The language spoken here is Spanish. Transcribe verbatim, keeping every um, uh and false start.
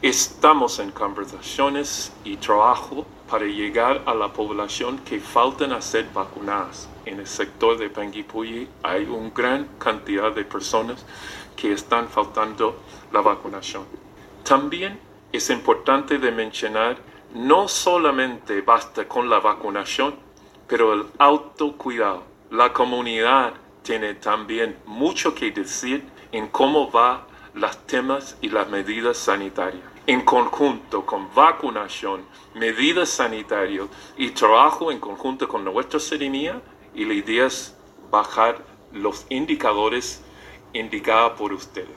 Estamos en conversaciones y trabajo para llegar a la población que faltan a ser vacunadas. En el sector de Panguipulli hay una gran cantidad de personas que están faltando la vacunación. También es importante de mencionar, no solamente basta con la vacunación, pero el autocuidado. La comunidad tiene también mucho que decir en cómo van los temas y las medidas sanitarias. En conjunto con vacunación, medidas sanitarias y trabajo en conjunto con nuestra ciudadanía, y la idea es bajar los indicadores indicados por ustedes.